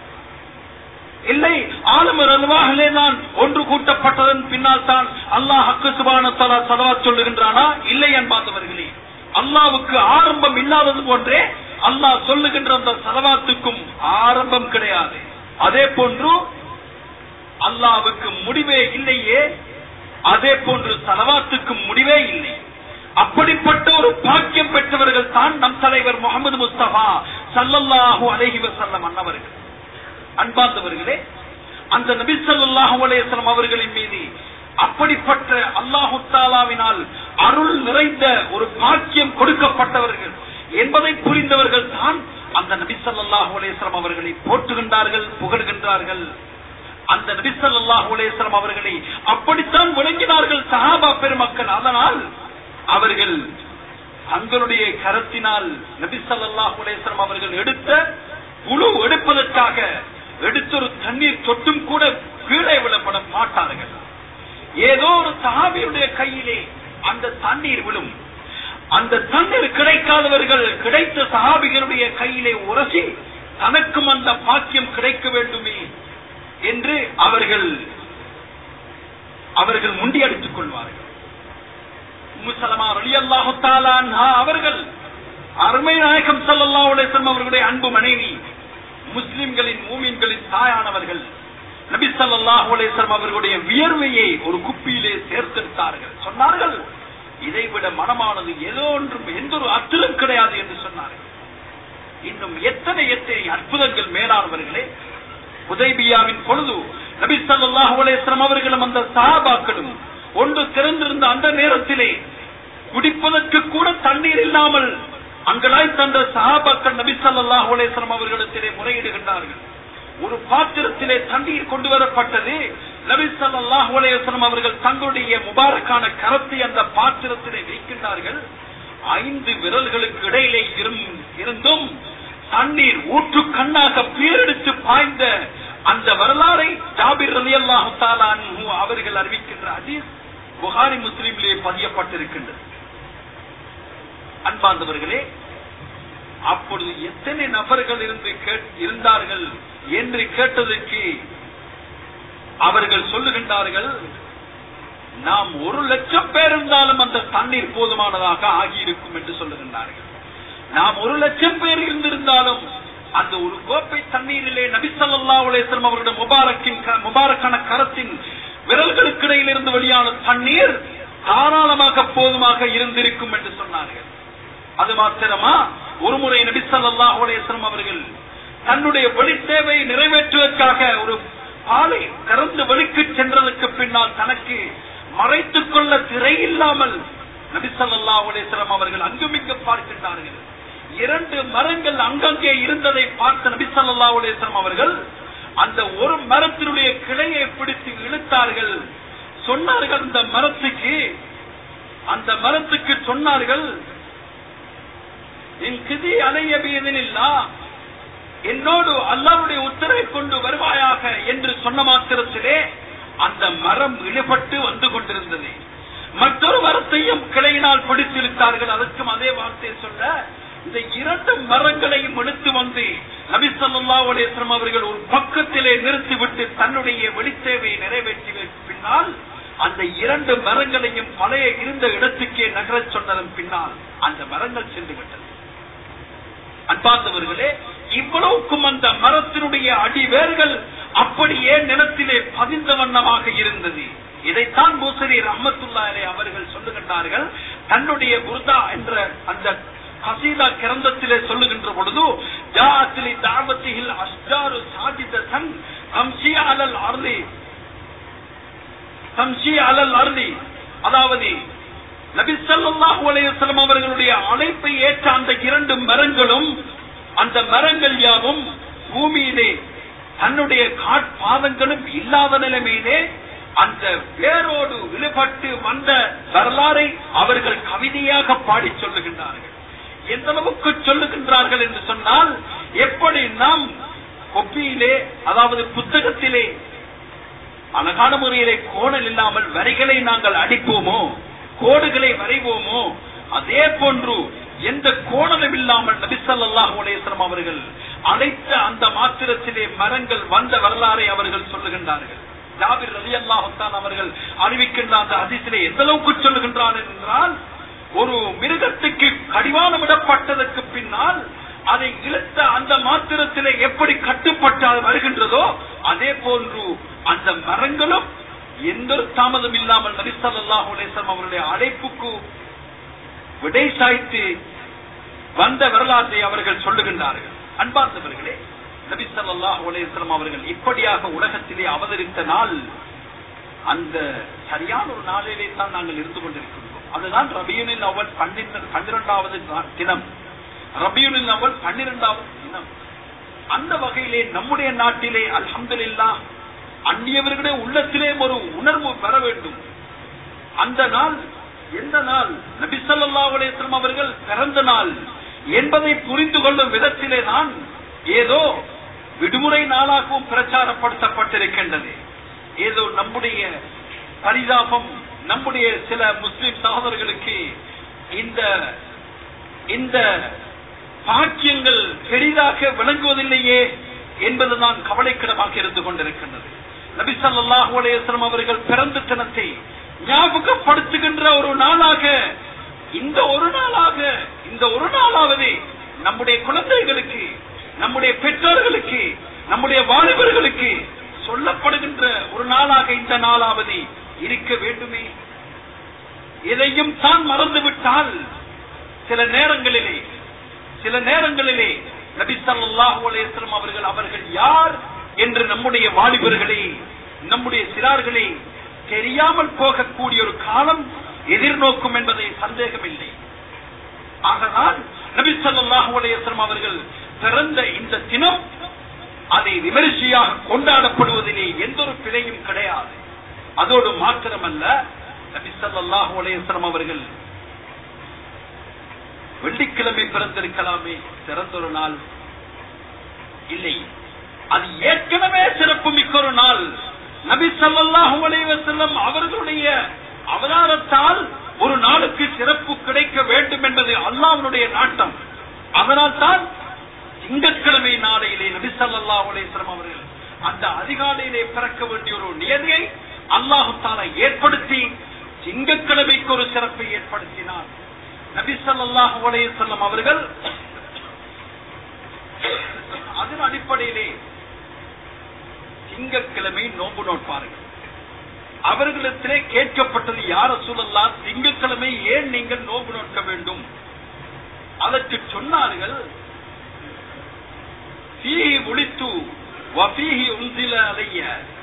இல்லை, ஆலமர் அல்வாஹிலே தான் ஒன்று கூட்டப்பட்டதன் பின்னால் தான் அல்லாஹ் சுப்ஹானஹு வ தஆலா ஸலவாத் சொல்லுகின்றானா? இல்லை என்பார்களே. அல்லாஹ்வுக்கு ஆரம்பம் இல்லாதது போன்றே அல்லாஹ் சொல்லுகின்ற அந்த ஸலவாத்துக்கும் ஆரம்பம் கிடையாது. அதே போன்று அல்லாஹ்வுக்கு முடிவே இல்லையே, அதே போன்று ஸலவாத்துக்கும் முடிவே இல்லை. அப்படிப்பட்ட ஒரு பாக்கியம் பெற்றவர்கள் தான் நம் தலைவர் முஹம்மது முஸ்தபா ஸல்லல்லாஹு அலைஹி வஸல்லம் அன்னவர்கள். அன்பார்ந்தவர்களே, அந்த நபி ஸல்லல்லாஹு அலைஹி வஸல்லம் அவர்களின் மீது அப்படிப்பட்ட அல்லாஹ் தஆலாவினால் அருள் நிறைந்த ஒரு பாக்கியம் கொடுக்கப்பட்டவர்கள் என்பதை புரிந்தவர்கள் தான் அந்த நபி ஸல்லல்லாஹு அலைஹி வஸல்லம் அவர்களை போற்றுகின்றார்கள், புகழ்கின்றார்கள். அந்த நபி ஸல்லல்லாஹு அலைஹி வஸல்லம் அவர்களை அப்படித்தான் விளங்கினார்கள் சஹாபா பெருமக்கள். அதனால் அவர்கள் தங்களுடைய கரத்தினால் நபி ஸல்லல்லாஹு அலைஹி வஸல்லம் அவர்கள் எடுத்த குழு எடுப்பதற்காக எடுத்த ஒரு தண்ணீர் சொட்டும் கூட கீழே விழப்பட மாட்டார்கள். ஏதோ ஒரு சஹாபியுடைய கையிலே அந்த தண்ணீர் விழும். அந்த தண்ணீர் கிடைக்காதவர்கள் கிடைத்த சஹாபிகளுடைய கையிலே உரசி தனக்கும் அந்த பாக்கியம் கிடைக்க வேண்டுமே என்று அவர்கள் முண்டியடித்துக் கொள்வார்கள். உம்மு ஸலமா ரலியல்லாஹு தஆலா அன்ஹா அவர்கள் அருமை நாயகம் ஸல்லல்லாஹு அலைஹி வஸல்லம் அவர்களுடைய அன்பு மனைவி, முஸ்லிம்களின் மூமின்களின் தாயானவர்கள். நபி ஸல்லல்லாஹு அலைஹி வஸல்லம் அவர்களுடைய வியர்வையை ஒரு குப்பியிலே சேர்த்தெடுத்தார்கள். சொன்னார்கள், இதைவிட மனமானது ஏதோ ஒன்றும் எந்த ஒரு அத்திலும் கிடையாது என்று சொன்னார்கள். இன்னும் எத்தனை எத்தனை அற்புதங்கள் மேலானவர்களே. ஹுதைபியாவின் பொழுது நபி ஸல்லல்லாஹு அலைஹி வஸல்லம் அவர்களும் அந்த சஹாபாக்களும் ஒன்று திறந்திருந்த அந்த நேரத்திலே குடிப்பதற்கு கூட தண்ணீர் இல்லாமல் அங்கலாய் தந்த சஹாபாக்கள் நபி ஸல்லல்லாஹு அலைஹி வஸல்லம் அவர்களிடத்திலே முறையிடுகின்றார்கள். ஒரு பாத்திரத்திலே தண்ணீர் கொண்டு வரப்பட்டது. நபி ஸல்லல்லாஹு அலைஹி வஸல்லம் அவர்கள் தங்களுடைய முபாரக்கான கரத்தை அந்த பாத்திரத்திலே வைக்கின்றார்கள். 5 விரல்களுக்கு இடையிலே இருந்தும் தண்ணீர் ஊற்று கண்ணாக பேரெடுத்து பாய்ந்த அந்த வரலாறை ஜாபிர் ரலியல்லாஹு தஆலா அன்ஹு அவர்கள் அறிவிக்கின்ற ஹதீஸ் புகாரி முஸ்லிமிலே பதியப்பட்டிருக்கின்றது. அன்பார்ந்தவர்களே, அப்பொழுது எத்தனை நபர்கள் இருந்தார்கள் என்று கேட்டதற்கு அவர்கள் சொல்லுகின்றார்கள், நாம் 1,00,000 பேர் இருந்தாலும் அந்த தண்ணீர் போதுமானதாக ஆகியிருக்கும் என்று சொல்லுகின்றார்கள். நாம் 1,00,000 பேர் இருந்திருந்தாலும் அந்த ஒரு கோப்பை தண்ணீரிலே நபி ஸல்லல்லாஹு அலைஹி வஸல்லம் அவருடைய முபாரக்கான கரத்தின் விரல்களுக்கு இடையில் இருந்து வெளியான தண்ணீர் தாராளமாக போதுமாக இருந்திருக்கும் என்று சொன்னார்கள். அது மாத்திரமா, ஒருமுறை நபி ஸல்லல்லாஹு அலைஹி வஸல்லம் அவர்கள் தன்னுடைய வெளித்தேவை நிறைவேற்றுவதற்காக ஒரு பாலை திறந்து வெளிக்கு சென்றதற்கு பின்னால் தனக்கு மறைத்துக் கொள்ள திரை இல்லாமல் நபி ஸல்லல்லாஹு அலைஹி வஸல்லம் அவர்கள் அங்குமிங்கு பார்க்கின்றார்கள். 2 மரங்கள் அங்கங்கே இருந்ததை பார்த்த நபி ஸல்லல்லாஹு அலைஹி வஸல்லம் அவர்கள் அந்த ஒரு மரத்தினுடைய கிளையை பிடித்து இழுத்தார்கள். சொன்னார்கள் அந்த மரத்துக்கு சொன்னார்கள், என்னோடு அல்லாஹ்வுடைய உத்தரவை கொண்டு வருவாயாக என்று சொன்ன மாத்திரத்திலே அந்த மரம் இழுபட்டு வந்து கொண்டிருந்தது. மற்றொரு மரத்தையும் கிளையினால் பிடித்து இழுத்தார்கள். அதற்கும் அதே வார்த்தையை சொல்ல, இந்த 2 மரங்களையும் எடுத்து வந்து நபி ஸல்லல்லாஹு அலைஹி வஸல்லம் அவர்கள் ஒரு பக்கத்திலே நிறுத்திவிட்டு தன்னுடைய வெளித்தேவையை நிறைவேற்றிய பின்னால் அந்த 2 மரங்களையும் பழைய இருந்த இடத்துக்கே நகரச் சொன்னதன் பின்னால் அந்த மரங்கள் சென்று விட்டது. அன்பார்ந்தவர்களே, இவ்வளவுக்கும் அந்த மரத்தினுடைய அடிவேர்கள் அப்படியே நிலத்திலே பதிந்த வண்ணமாக இருந்தது. இதைத்தான் பூசரி ரஹ்மத்துல்லாஹி அலைஹி அவர்கள் சொல்லுகின்றார்கள். தன்னுடைய புர்தா என்ற அந்த கசீதா கிரந்தத்திலே சொல்லுகின்ற பொழுது, ஜாஅத்திலி தாவத்திஹில் அஸ்ஜாரு சாஜிததன் தம்ஷி அலல் அர்லி, அதாவது நபி ஸல்லல்லாஹு அலைஹி வஸல்லம் அவர்களுடைய அழைப்பை ஏற்ற அந்த 2 மரங்களும், அந்த மரங்கள் யாவும் பூமியிலே தன்னுடைய காட்பாதங்களும் இல்லாத நிலைமையிலே அந்த வேரோடு இழுபட்டு வந்த வரலாறை அவர்கள் கவிதையாக பாடி சொல்லுகின்றார்கள். எந்த அளவுக்கு சொல்லுகின்றார்கள் என்று சொன்னால், எப்படி நாம் கொப்பியிலே, அதாவது புத்தகத்திலே அழகான முறையிலே கோணல் இல்லாமல் வரிகளை நாங்கள் அடிப்போமோ, கோடுகளை வரைவோமோ, அதே போன்று எந்த கோணலும் இல்லாமல் நபி ஸல்லல்லாஹு அலைஹி வஸல்லம் அவர்கள் அழைத்த அந்த மாத்திரத்திலே மரங்கள் வந்த வரலாறை அவர்கள் சொல்லுகின்றார்கள். ஜாபிர் ரலியல்லாஹு தஆலா அவர்கள் அறிவிக்கின்ற அந்த ஹதீஸிலே எந்த அளவுக்கு சொல்லுகின்றார்கள் என்றால், ஒரு மிருகத்துக்கு கடிவாளம் இடப்பட்டதற்கு பின்னால் அதை இழுத்த அந்த மாத்திரத்திலே எப்படி கட்டுப்பட்டு வருகின்றதோ அதே போன்று அந்த மரங்களும் எந்த தாமதம் இல்லாமல் நபி ஸல்லல்லாஹு அலைஹி வஸல்லம் அவருடைய அழைப்புக்கு விடை சாய்த்து வந்த வரலாற்றை அவர்கள் சொல்லுகின்றார்கள். அன்பார்ந்தவர்களே, நபி ஸல்லல்லாஹு அலைஹி வஸல்லம் அவர்கள் இப்படியாக உலகத்திலே அவதரித்த நாள் அந்த சரியான ஒரு நாளிலே தான் நாங்கள் இருந்து கொண்டிருக்கின்றோம். அதுதான் ரபியுல் அவ்வல் 12வது தினம். ரபியுல் அவ்வல் 12வது தினம். அந்த வகையிலே நம்முடைய நாட்டிலே அல்ஹம்துலில்லாஹ் அந்நியவர்களுடைய உள்ளத்திலே ஒரு உணர்வு பெற வேண்டும். அந்த நாள் எந்த நாள்? நபி ஸல்லல்லாஹு அலைஹி வஸல்லம் அவர்கள் பிறந்த நாள் என்பதை புரிந்து கொள்ளும் விதத்திலே தான் ஏதோ விடுமுறை நாளாகவும் பிரச்சாரப்படுத்தப்பட்டிருக்கின்றது. ஏதோ நம்முடைய பரிதாபம், நம்முடைய சில முஸ்லிம் சகோதரர்களுக்கு இந்த பாக்கியங்கள் பெரிதாக விளங்குவதில்லையே என்பதுதான் கவலைக்கிடமாக இருந்து கொண்டிருக்கின்றது. நபி ஸல்லல்லாஹு அலைஹி வஸல்லம் அவர்கள் பிறந்த தினத்தை ஞாபகப்படுத்துகின்ற ஒரு நாளாக, இந்த ஒரு நாளாவது நம்முடைய குழந்தைகளுக்கு, நம்முடைய பெற்றோர்களுக்கு, நம்முடைய வாலிபர்களுக்கு சொல்லப்படுகின்ற ஒரு நாளாக இந்த நாளாவது இருக்க வேண்டுமே. இதையும் தான் மறந்துவிட்டால் சில நேரங்களிலே நபி ஸல்லல்லாஹு அலைஹி வஸல்லம் அவர்கள் யார் என்று நம்முடைய வாலிபர்களே, நம்முடைய சிறார்களே தெரியாமல் போகக்கூடிய ஒரு காலம் எதிர்நோக்கும் என்பதை சந்தேகமில்லை. ஆகதான் நபி ஸல்லல்லாஹு அலைஹி வஸல்லம் அவர்கள் பிறந்த இந்த தினம் அதை விமரிசையாக கொண்டாடப்படுவதிலே எந்த ஒரு பிழையும் கிடையாது. அதோடு மாத்திரமல்ல, நபி ஸல்லல்லாஹு அலைஹி வஸல்லம் அவர்கள் வெள்ளிக்கிழமை பிறந்திருக்கலாமே, சிறந்தொரு நாள் இல்லை. அது ஏற்கனவே சிறப்பு மிக்க ஒரு நாள். நபி ஸல்லல்லாஹு அலைஹி வஸல்லம் அவர்களுடைய அவதாரத்தால் ஒரு நாளுக்கு சிறப்பு கிடைக்க வேண்டும் என்பது அல்லாஹ்வுடைய நாட்டம். அதனால் தான் திங்கட்கிழமை நாளையிலே நபி ஸல்லல்லாஹு அலைஹி வஸல்லம் அவர்கள் அந்த அதிகாலையிலே பிறக்க வேண்டிய ஒரு நியதியை அல்லாஹ் தஆலா ஏற்படுத்தி திங்கட்கிழமைக்கு ஒரு சிறப்பை ஏற்படுத்தினார். நபி ஸல்லல்லாஹு அலைஹி வஸல்லம் அவர்கள் அதன் அடிப்படையிலே திங்கட்கிழமை நோன்பு நோட்பார்கள். அவர்களிடத்திலே கேட்கப்பட்டது, யார் ரசூலல்லாஹ், திங்கட்கிழமை ஏன் நீங்கள் நோன்பு நோக்க வேண்டும்? அதற்கு சொன்னார்கள், ஃபீஹி உலித்து வஃபீஹி உன்ஸில அலைய.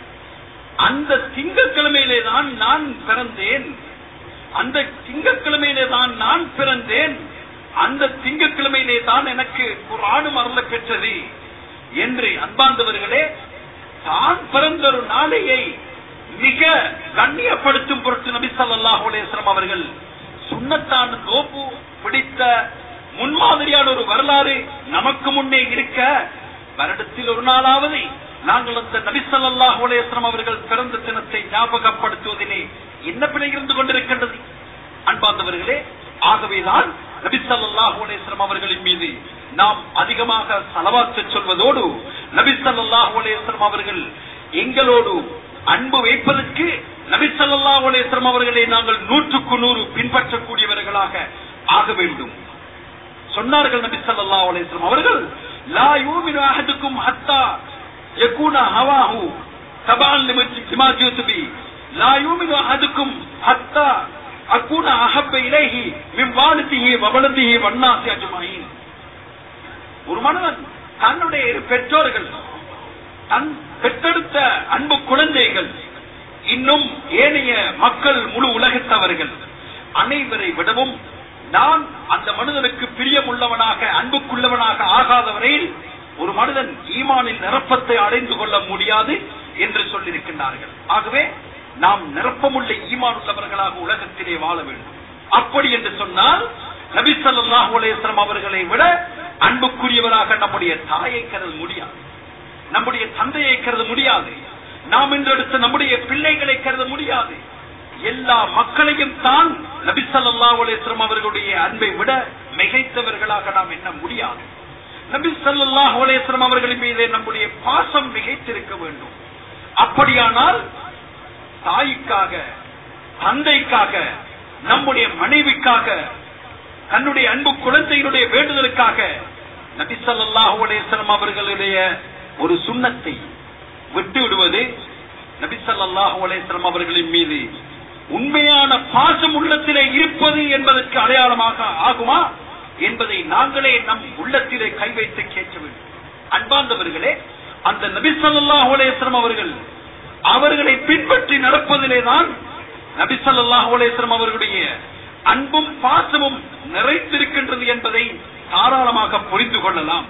அந்த திங்கட்கிழமையிலே தான் நான் பிறந்தேன், அந்த திங்கட்கிழமையிலே தான் நான் பிறந்தேன், அந்த திங்கட்கிழமையிலே தான் எனக்கு குர்ஆனும் அருளப் பெற்றது என்று அன்பார்ந்தவர்களே, தான் பிறந்த ஒரு நாளையை மிக கண்ணியப்படுத்தும் பொருட்டு நபி ஸல்லல்லாஹு அலைஹி வஸல்லம் அவர்கள் சுன்னத்தான நோன்பு பிடித்த முன்மாதிரியான ஒரு வரலாறு நமக்கு முன்னே இருக்க, வருடத்தில் ஒரு நாளாவது நாங்கள் அந்த நபி ஸல்லல்லாஹு அலைஹி வஸல்லம் அவர்கள் பிறந்த தினத்தை ஞாபகப்படுத்துவதிலே என்ன பிழை இருந்து கொண்டிருக்கின்றது அன்பார்ந்தவர்களே? ஆகவேதான் நபி ஸல்லல்லாஹு அலைஹி வஸல்லம் அவர்களின் மீது நாம் அதிகமாக ஸலவாத் சொல்வதோடு, நபி ஸல்லல்லாஹு அலைஹி வஸல்லம் அவர்கள் எங்களோடு அன்பு வைப்பதற்கு நபி ஸல்லல்லாஹு அலைஹி வஸல்லம் அவர்களை நாங்கள் 100% பின்பற்றக்கூடியவர்களாக ஆக வேண்டும். சொன்னார்கள் நபி ஸல்லல்லாஹு அலைஹி வஸல்லம் அவர்கள், லா யூமினு அஹதுக்கும் ஹத்தா யகூன ஹவாஹு தபஅன் லிமா ஜிது பி, லா யூமினு அஹதுக்கும் ஹத்தா அகூன அஹப்ப இலைஹி மின் வாலிதிஹி வ வலதிஹி வன்னாஸி அஜ்மஈன். ஒரு மனிதன் தன்னுடைய பெற்றோர்கள், தன் பெற்றெடுத்த அன்பு குழந்தைகள், இன்னும் ஏனைய மக்கள், முழு உலகத்தவர்கள் அனைவரை விடவும் நான் அந்த மனிதனுக்கு பிரியமுள்ளவனாக, அன்புக்குள்ளவனாக ஆகாத வரையில் ஒரு மனிதன் ஈமானின் நிரப்பத்தை அடைந்து கொள்ள முடியாது என்று சொல்லியிருக்கின்றார்கள். ஆகவே நாம் நிரப்பமுள்ள ஈமான் உள்ளவர்களாக உலகத்திலே வாழ வேண்டும். அப்படி என்று சொன்னால் நபி ஸல்லல்லாஹு அலைஹி வஸல்லம் அவர்களை விட அன்புக்குரியவராக நம்முடைய தாயை கருத முடியாது, நம்முடைய தந்தையை கருத முடியாது, நாம் இன்றெடுத்த நம்முடைய பிள்ளைகளை கருத முடியாது. எல்லா மக்களையும் தான் நபி ஸல்லல்லாஹு அலைஹி வஸல்லம் அவர்களுடைய அன்பை விட மிகைத்தவர்களாக நாம் எண்ண முடியாது. நபி ஸல்லல்லாஹு அலைஹி வஸல்லம் அவர்களின் மீது நம்முடைய பாசம் மிகைத்திருக்க வேண்டும். அப்படியானால் தாய்க்காக, தந்தைக்காக, நம்முடைய மனைவிக்காக, தன்னுடைய அன்பு குழந்தையினுடைய வேண்டுதலுக்காக நபி ஸல்லல்லாஹு அலைஹி வஸல்லம் அவர்களுடைய ஒரு சுன்னத்தை விட்டு விடுவது நபி ஸல்லல்லாஹு அலைஹி வஸல்லம் அவர்களின் மீது உண்மையான பாசம் உள்ளத்திலே இருப்பது என்பதற்கு அடையாளமாக ஆகுமா என்பதை நாங்களே நம் உள்ளத்திலே கை வைத்து கேட்க வேண்டும். அன்பார்ந்தவர்களே, அந்த நபி ஸல்லல்லாஹு அலைஹி வஸல்லம் அவர்களை பின்பற்றி நடப்பதிலேதான் நபி ஸல்லல்லாஹு அலைஹி வஸல்லம் அவர்களுடைய அன்பும் பாசமும் நிறைந்திருக்கின்றது என்பதை தாராளமாக புரிந்து கொள்ளலாம்.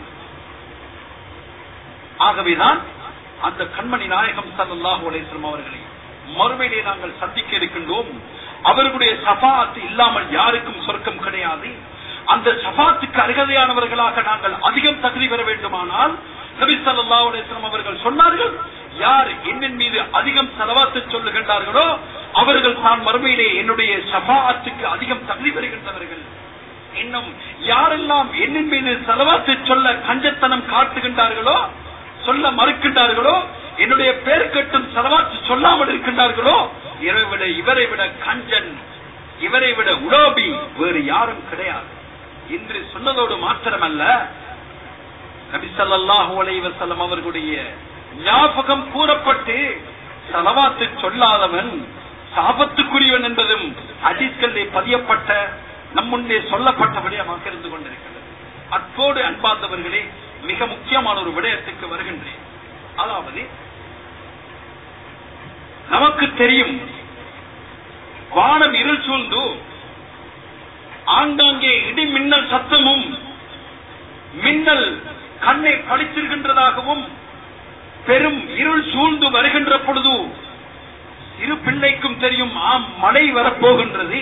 ஆகவேதான் அந்த கண்மணி நாயகம் ஸல்லல்லாஹு அலைஹி வஸல்லம் அவர்களை மறுமையிலே நாங்கள் சந்திக்க இருக்கின்றோம். அவர்களுடைய ஷஃபாஅத் இல்லாமல் யாருக்கும் சொர்க்கம் கிடையாது. அந்த ஷஃபாஅத்துக்கு அருகதையானவர்களாக நாங்கள் அதிகம் தகுதி பெற வேண்டுமானால் நபி ஸல்லல்லாஹு அலைஹி வஸல்லம் அவர்கள் சொன்னார்கள், யார் என்னின் மீது அதிகம் ஸலவாத் சொல்லுகின்றார்களோ அவர்கள் தான் மறுமையிலே என்னுடைய ஷஃபாஅத்துக்கு அதிகம் தகுதி பெறுகின்றவர்கள். இன்னும் யாரெல்லாம் என்னின் மீது ஸலவாத் சொல்ல கஞ்சத்தனம் காட்டுகின்றார்களோ, சொல்ல மறுக்கின்றார்களோ, என்னுடைய பேர் கேட்டும் ஸலவாத் சொல்லாமல் இருக்கின்றார்களோ, இவரை விட கஞ்சன், இவரை விட உலோபி வேறு யாரும் கிடையாது என்று சொன்னதோடு மாத்திரமல்ல, நபி ஸல்லல்லாஹு அலைஹி வஸல்லம் அவர்களுடைய ஞாபகம் கூறப்பட்டு ஸலவாத் சொல்லாதவன் சாபத்துக்குரியவன் என்பதும் ஹதீஸ்களிலே பதியப்பட்ட, நம் முன்னே சொல்லப்பட்ட விடயமாக இருந்து கொண்டிருக்கிறது. அத்தோடு அன்பார்ந்தவர்களே, மிக முக்கியமான ஒரு விடயத்துக்கு வருகின்றேன். அதாவது நமக்கு தெரியும், வானம் இருள் சூழ்ந்து ஆங்காங்கே இடி மின்னல் சத்தமும் மின்னல் கண்ணை பழித்திருக்கின்றதாகவும் பெரும் இருள் சூழ்ந்து வருகின்ற பொழுது இரு பிள்ளைக்கும் தெரியும், ஆம் மழை வரப்போகின்றது.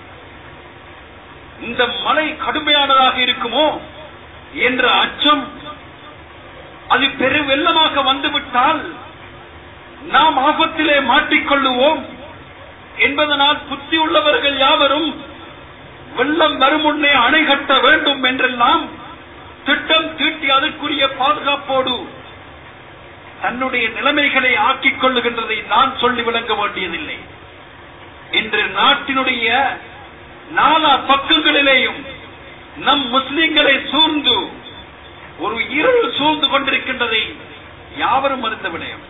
இந்த மழை கடுமையானதாக இருக்குமோ என்ற அச்சம், அது பெரு வெள்ளமாக வந்துவிட்டால் நாம் ஆபத்திலே மாட்டிக்கொள்ளுவோம் என்பதனால் புத்தி உள்ளவர்கள் யாவரும் வெள்ளம் வரும் முன்னே அணை கட்ட வேண்டும் என்றெல்லாம் திட்டம் தீட்டி அதற்குரிய பாதுகாப்போடு தன்னுடைய நிலைமைகளை ஆக்கிக் கொள்ளுகின்றதை நான் சொல்லி விளங்க வேண்டியதில்லை. இன்று நாட்டினுடைய நாலா பக்கங்களிலேயும் நம் முஸ்லிம்களை சூழ்ந்து ஒரு இருள் சூழ்ந்து கொண்டிருக்கின்றதை யாவரும் அறிந்த விடயம்.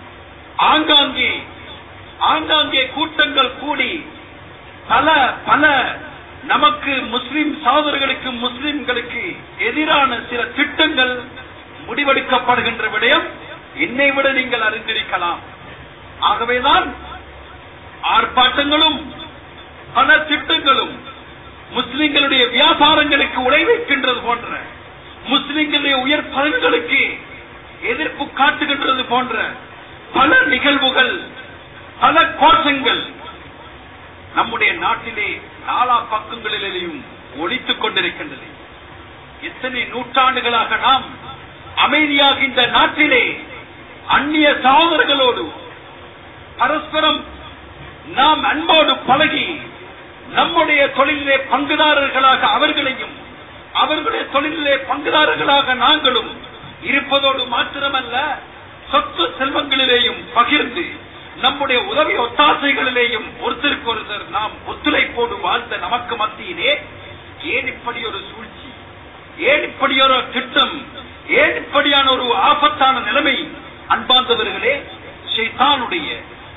ஆங்காங்கே கூட்டங்கள் கூடி பல பல நமக்கு முஸ்லிம் சகோதரர்களுக்கு முஸ்லிம்களுக்கு எதிரான சில திட்டங்கள் முடிவெடுக்கப்படுகின்ற விடயம் என்னை விட நீங்கள் அறிந்திருக்கலாம். ஆகவேதான் ஆர்ப்பாட்டங்களும் பல திட்டங்களும் முஸ்லிம்களுடைய வியாபாரங்களுக்கு உழை வைக்கின்றது போன்ற, முஸ்லிம்களுடைய உயர் பதவிகளுக்கு எதிர்ப்பு காட்டுகின்றது போன்ற பல நிகழ்வுகள், பல கோஷங்கள் நம்முடைய நாட்டிலே நாலா பக்கங்களிலேயும் ஒலித்துக் கொண்டிருக்கின்றது. எத்தனை நூற்றாண்டுகளாக நாம் அமைதியாக இந்த நாட்டிலே அந்நிய சகோதரர்களோடு பரஸ்பரம் நாம் அன்போடு பழகி நம்முடைய தொழிலிலே பங்குதாரர்களாக அவர்களையும் அவர்களுடைய தொழிலிலே பங்குதாரர்களாக நாங்களும் இருப்பதோடு மாத்திரமல்ல, சொத்து செல்வங்களிலேயும் பகிர்ந்து நம்முடைய உதவி ஒத்தாசைகளிலேயும் ஒருத்தருக்கு ஒருத்தர் நாம் ஒத்துழைப்போடு வாழ்ந்த நமக்கு மத்தியிலே ஏன் இப்படி ஒரு சூழ்ச்சி, ஏன் இப்படி ஒரு திட்டம், ஏன் இப்படியான ஒரு ஆபத்தான நிலைமை? அன்பார்ந்தவர்களே, ஷைத்தானுடைய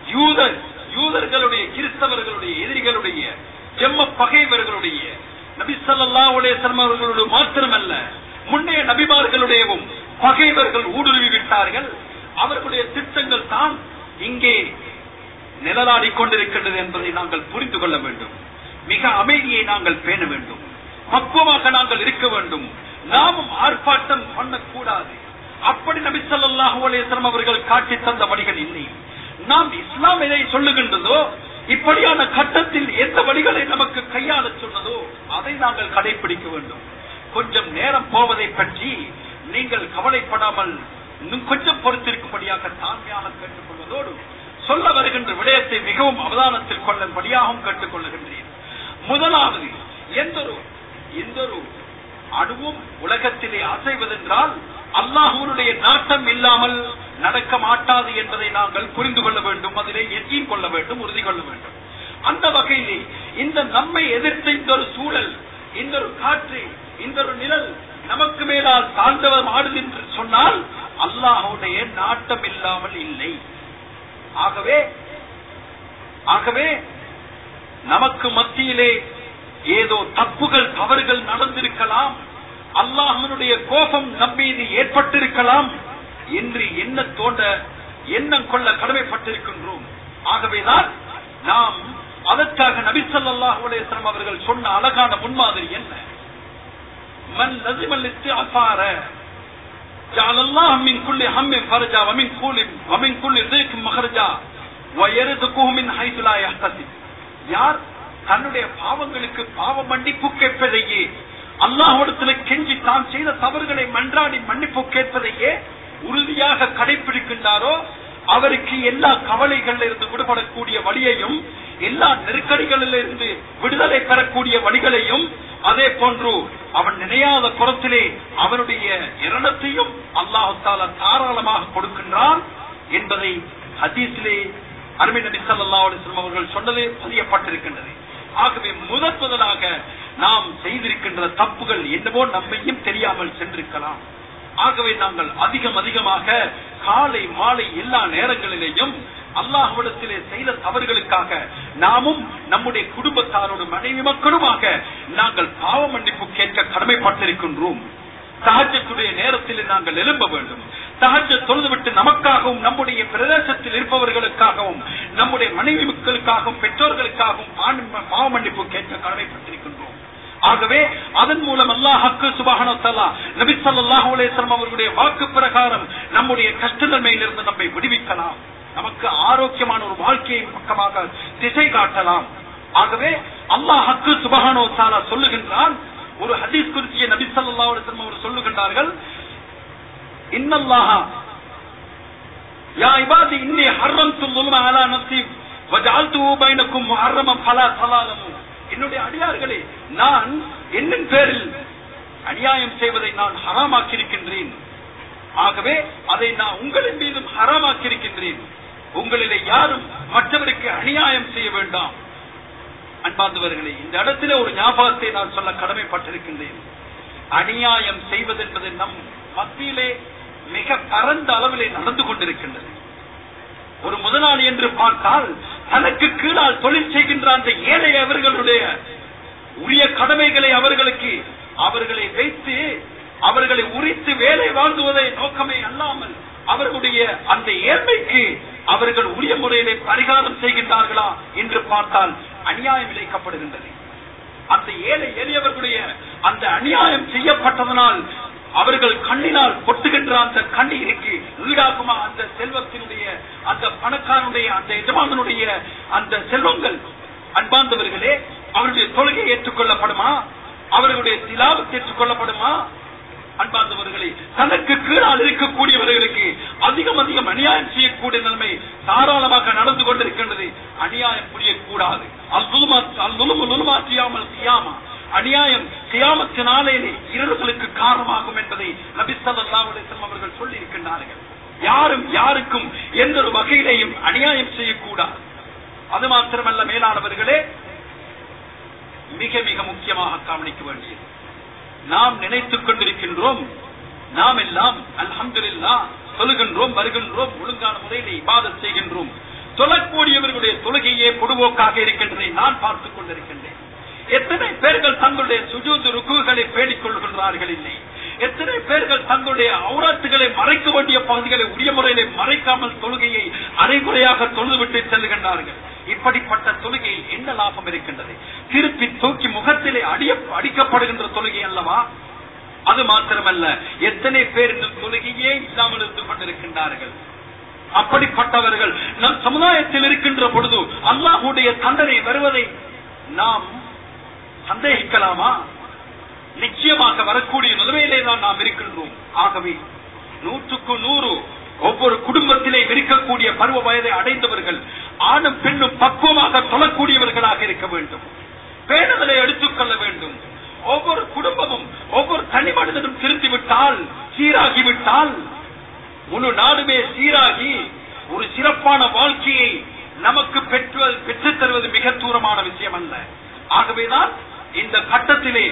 யூதர்களுடைய கிறிஸ்தவர்களுடைய எதிரிகளுடைய ஜெம்ம பகைவர்களுடைய நபி ஸல்லல்லாஹு அலைஹி வஸல்லம் அவர்களோடு மாத்திரமல்ல, முன்னைய நபிமார்களுடையவும் பகைவர்கள் ஊடுருவி விட்டார்கள். அவர்களுடைய திட்டங்கள் தான் இங்கே நிழலாடிக் கொண்டிருக்கின்றது என்பதை நாங்கள் புரிந்து கொள்ள வேண்டும். மிக அமைதியை நாங்கள் பேண வேண்டும், பக்குவமாக நாங்கள் இருக்க வேண்டும். நாமும் ஆர்ப்பாட்டம் பண்ணக்கூடாது. அப்படி நபி ஸல்லல்லாஹு அலைஹி வஸல்லம் அவர்கள் காட்டி தந்த வழிகள் இல்லை. நாம் இஸ்லாம் எதை சொல்லுகின்றதோ, இப்படியான கட்டத்தில் எந்த வழிகளை நமக்கு கையாள சொன்னதோ அதை நாங்கள் கடைபிடிக்க வேண்டும். கொஞ்சம் நேரம் போவதை பற்றி நீங்கள் கவலைப்படாமல் இன்னும் கொஞ்சம் பொறுத்திருக்கும்படியாக தாழ்மையாக கேட்டுக் கொள்வதோடு சொல்ல வருகின்ற விடயத்தை மிகவும் அவதானத்தில் கொள்ளும்படியாகவும் கேட்டுக் கொள்ளுகின்றேன். முதலாவது, எந்த ஒரு அணுவும் உலகத்திலே அசைவதென்றால் அல்லாஹ்வுடைய நாட்டம் இல்லாமல் நடக்க மாட்டாது என்பதை நாங்கள் புரிந்து கொள்ள வேண்டும். அதிலே எச்சம் கொள்ள வேண்டும், உறுதி கொள்ள வேண்டும். அந்த வகையிலே இந்த நம்மை எதிர்த்த இந்த ஒரு சூழல், இந்த ஒரு காற்று, இந்த ஒரு நிழல் நமக்கு மேலால் தாழ்ந்தவர் ஆடுது என்று சொன்னால் அல்லாஹ்வுடைய நாட்டம் இல்லாமல் இல்லை. ஆகவே நமக்கு மத்தியிலே ஏதோ தப்புகள் தவறுகள் நடந்திருக்கலாம், அல்லாஹ்வுடைய கோபம் நம்மீது ஏற்பட்டிருக்கலாம் என்று எண்ணம் கொள்ள கடமைப்பட்டிருக்கின்றோம். ஆகவேதான் நாம் அதற்காக நபி ஸல்லல்லாஹு அலைஹி வஸல்லம் அவர்கள் சொன்ன அழகான முன்மாதிரி என்ன? மன் லஸிமல் இஸ்திஃபார ஜஅலல்லாஹு மின் குல்லி ஹம்மின் ஃபர்ஜா வ மின் குல்லி ஸீகின் மக்ரஜா வ யர்ஸுகுஹு மின் ஹைஸு லா யஹ்தசிப். யார் தன்னுடைய பாவங்களுக்கு பாவ மன்னிப்பு கேட்பதையே, அல்லாஹ்விடத்தில் கெஞ்சி தான் செய்த தவறுகளை மன்றாடி மன்னிப்பு கேட்பதையே உறுதியாக கடைபிடிக்கின்றாரோ அவருக்கு எல்லா கவலைகளில் இருந்து விடுபடக்கூடிய வழியையும், எல்லா நெருக்கடிகளிலிருந்து விடுதலை பெறக்கூடிய வழிகளையும், அதே போன்று அவன் நினையாத புறத்திலே அவனுடைய இரணத்தையும் அல்லாஹ் தஆலா தாராளமாக கொடுக்கின்றான் என்பதை ஹதீஸிலே அருமை நபி ஸல்லல்லாஹு அலைஹி வஸல்லம் அவர்கள் சொன்னது பதியப்பட்டிருக்கின்றது. ஆகவே முதலாக நாம் செய்திருக்கின்ற தப்புகள் என்னவோ நம்மையும் தெரியாமல் சென்றிருக்கலாம். ஆகவே நாங்கள் அதிகமாக காலை மாலை எல்லா நேரங்களிலேயும் அல்லாஹ்விடத்திலே செய்த தவறுகளுக்காக நாமும் நம்முடைய குடும்பத்தாரோடு மனைவி மக்களுமாக நாங்கள் பாவ மன்னிப்பு கேட்க கடமைப்பட்டிருக்கின்றோம். தஹஜ்ஜுடைய நேரத்தில் நாங்கள் எழும்ப வேண்டும். தஹஜ்ஜத் தொழுதுவிட்டு நமக்காகவும் நம்முடைய பிரதேசத்தில் இருப்பவர்களுக்காகவும் நம்முடைய மனைவி மக்களுக்காகவும் பெற்றோர்களுக்காகவும் பாவ மன்னிப்பு கேட்க கடமைப்பட்டிருக்கின்றோம். ஆகவே அதன் மூலம் அல்லாஹ் சுப்ஹானஹு வ தஆலா நபி ஸல்லல்லாஹு அலைஹி வஸல்லம் அவர்களுடைய வாக்கு பிரகாரம் நம்முடைய கஷ்ட நிலைமையிலிருந்து நம்மை விடுவிக்கலாம், நமக்கு ஆரோக்கியமான ஒரு வாழ்க்கையை பக்கமாக திசை காட்டலாம். ஆகவே அல்லாஹ் சுப்ஹானஹு வ தஆலா சொல்லுகின்றான், ஒரு ஹதீஸ் குறித்து நபி ஸல்லல்லாஹு அலைஹி வஸல்லம் அவர்கள் சொல்லுகின்றார்கள், இன்னல்லாஹ யா இபாதி இன்னி ஹர்ரம்து ظுல்ம அலா நஃப்ஸி வஜஅல்துஹு பைனக்கும் முஹர்ரமன் ஃபலா தலாலமு. என்னுடைய அடியார்களே, நான் என்னின் பேரில் அநியாயம் செய்வதை நான் ஹராமாக்கியிருக்கின்றேன். ஆகவே அதை நான் உங்களின் மீதும் ஹராமாக்கியிருக்கின்றேன். உங்களிலே யாரும் மற்றவருக்கு அநியாயம் செய்ய வேண்டாம். அன்பார்ந்தவர்களே, இந்த இடத்திலே ஒரு ஞாபகத்தை நான் சொல்ல கடமைப்பட்டிருக்கின்றேன். அநியாயம் செய்வது என்பது நம் மத்தியிலே மிக பரந்த அளவிலே நடந்து கொண்டிருக்கின்றது. ஒரு முதலாளி என்று பார்த்தால் தனக்கு கீழால் தொழில் செய்கின்ற அந்த ஏழை அவர்களுடைய உரிய கடமைகளை அவர்களை வைத்து அவர்களை உரித்து வேலை வாங்குவதை நோக்கமே அல்லாமல் அவர்களுடைய அந்த ஏழ்மைக்கு அவர்கள் உரிய முறையிலே பரிகாரம் செய்கின்றார்களா என்று பார்த்தால் அநியாயம் இழைக்கப்படுகின்றது. அந்த ஏழை எளியவர்களுடைய அந்த அநியாயம் செய்யப்பட்டதனால் அவர்கள் கண்ணினால் கொட்டுகின்ற அந்த கண்ணீருக்கு ஈடாகுமா அந்த செல்வத்தினுடைய அந்த பணக்காரனுடைய அந்த எஜமானனுடைய அந்த செல்வங்கள்? அன்பார்ந்தவர்களே, அவருடைய தொழுகை ஏற்றுக்கொள்ளப்படுமா? அவர்களுடைய திலாவத் ஏற்றுக்கொள்ளப்படுமா? அன்பார்ந்தவர்களே, தனக்கு கீழால் இருக்கக்கூடியவர்களுக்கு அதிகம் அநியாயம் செய்யக்கூடிய நிலைமை தாராளமாக நடந்து கொண்டிருக்கின்றது. அநியாயம் புரியக்கூடாது. அநியாயம் கியாமத்தினாலே இருளுக்கு காரணமாகும் என்பதை நபி ஸல்லல்லாஹு அலைஹி வஸல்லம் அவர்கள் சொல்லி இருக்கின்றார்கள். யாரும் யாருக்கும் எந்த ஒரு வகையிலையும் அநியாயம் செய்யக்கூடாது. அது மாத்திரமல்ல மேலானவர்களே, மிக மிக முக்கியமாக கவனிக்க வேண்டியது, நாம் நினைத்துக் கொண்டிருக்கின்றோம் நாம் எல்லாம் அல்ஹம்துலில்லாஹ் தொழுகின்றோம், வருகின்றோம், ஒழுங்கான முறையில் இபாதத் செய்கின்றோம். தொழக்கூடியவர்களுடைய தொழுகையே பொதுவோக்காக இருக்கின்றதை நான் பார்த்துக் கொண்டிருக்கின்றேன். எத்தனை பேர்கள் தங்களுடைய சுஜூத் ருக்குகளை பேணிக் கொள்கின்றார்கள் இல்லை? எத்தனை பேர்கள் தங்களுடைய ஔராத்துகளை மறைக்க வேண்டிய பகுதிகளை உரிய முறையிலே மறைக்காமல் தொழுகையை அரைகுறையாக தொழுதுவிட்டு செல்கின்றார்கள். இப்படிப்பட்ட தொழுகை என்ன லாபம் இருக்கின்றது? திருப்பி தூக்கி முகத்திலே அடிக்கப்படுகின்ற தொழுகை அல்லவா? அது மாத்திரமல்ல, எத்தனை பேர் இந்த தொழுகையே இல்லாமல் இருந்து கொண்டிருக்கின்றார்கள். அப்படிப்பட்டவர்கள் நம் சமுதாயத்தில் இருக்கின்ற பொழுது அல்லாஹ்வுடைய தண்டனை வருவதை நாம் சந்தேகிக்கலாமா? நிச்சயமாக வரக்கூடிய நிலைமையிலே தான் நாம் இருக்கின்றோம். ஆகவே 100க்கு 100 ஒவ்வொரு குடும்பத்திலே இருக்கக்கூடிய பருவ வயதை அடைந்தவர்கள் ஆணும் பெண்ணும் பக்குவமாக தொழக்கூடியவர்களாக இருக்க வேண்டும். பேணுதலை எடுத்துக்கொள்ள வேண்டும். ஒவ்வொரு குடும்பமும் ஒவ்வொரு தனி மனிதனும் திருந்திவிட்டால், சீராகிவிட்டால் முழு நாடுமே சீராகி ஒரு சிறப்பான வாழ்க்கையை நமக்கு பெற்றுத் தருவது மிக தூரமான விஷயம் அல்ல. ஆகவேதான் இந்த கட்டத்திலே